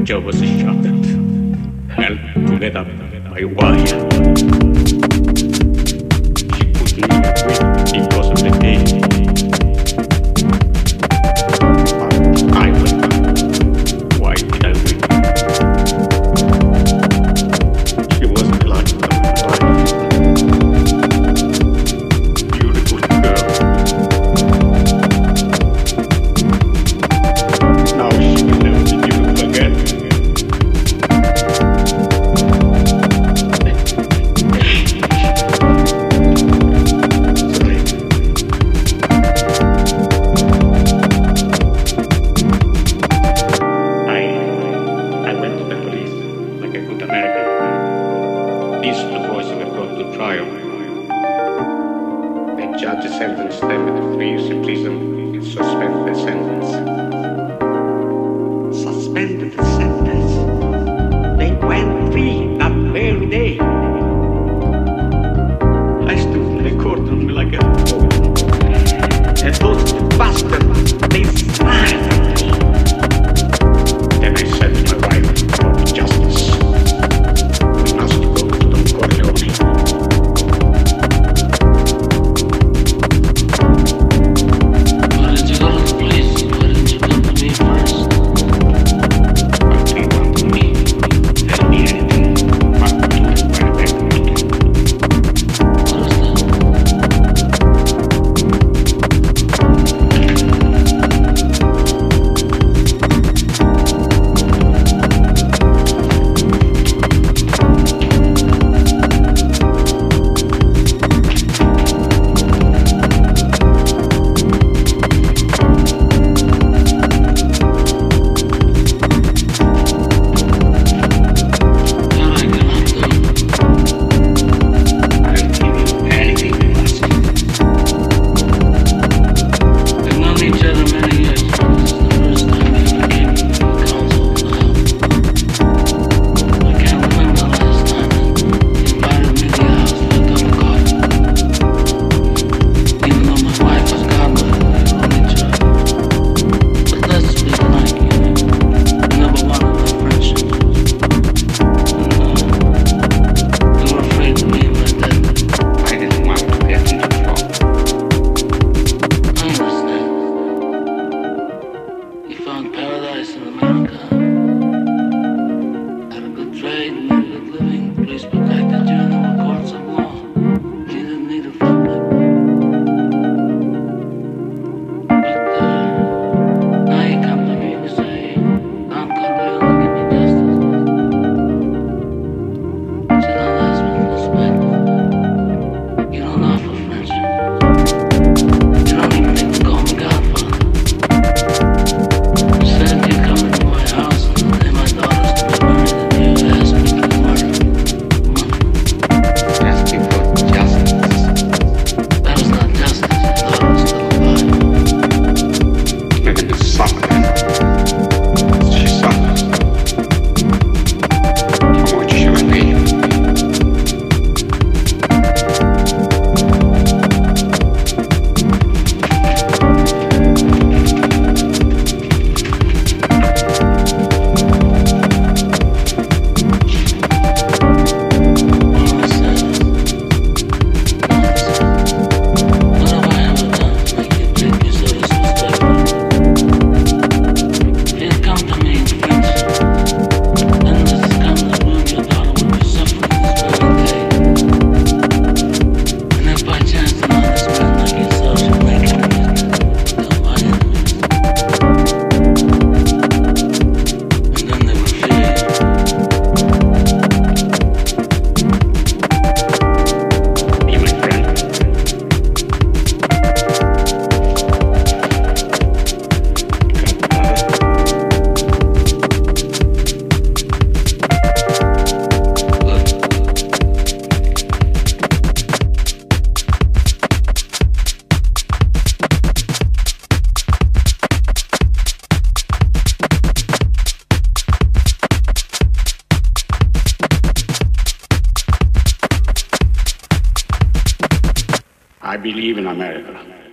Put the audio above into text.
jaw was shut, held together by wire. She couldn't even quit because of the pain. I went. Why did I wait? She was the light of my life. Beautiful girl. Now she will never be beautiful again. I went to the police like a good American. This is the voice of a brought to trial. The judge sentenced them to 3 years in prison and suspended the sentence. Suspended the sentence. They went free that very day. I stood in the courtroom like a fool. And those bastards, they smiled at me. Then I said to my wife, for justice, we must go to Don Corleone. Why did you go to the police? Why didn't you come to me first? But they wanted me. Tell me anything. But do it right back. What is that? What I cannot do. I'll give you anything you ask. We've known each other many years, but this is the first time we ever came to the council of the house. I can't remember the last time that you invited me to your house for a cup of coffee. Even though my wife was godmother, we were only child. But let's be frank, you never wanted my friendship. And you were afraid to be my dad. I didn't want to get into trouble. I understand. You found paradise in America. Had a good trade, made a good living. Police protected you, and there were courts of law. You didn't need a public. But now you come to me and you say, Don Corleone, give me justice. But you don't ask me for respect. You don't offer friendship. You don't even think to call me Godfather. Instead, you come into my house and lay my daughters to be married, and you ask me for murder. Money. Asking for justice. That is not justice. Your daughter is still alive. Maybe the suffering. She suffers. How much she will pay you? All I said is, what have I ever done to make you think you're so disrespectful? If you come to me in friendship, then this is come to ruin your daughter will be suffering this very day. And if by chance an honest man like yourself should make enemies, they'll my enemies. And then they will fear you. Be my friend. Good. I believe in America.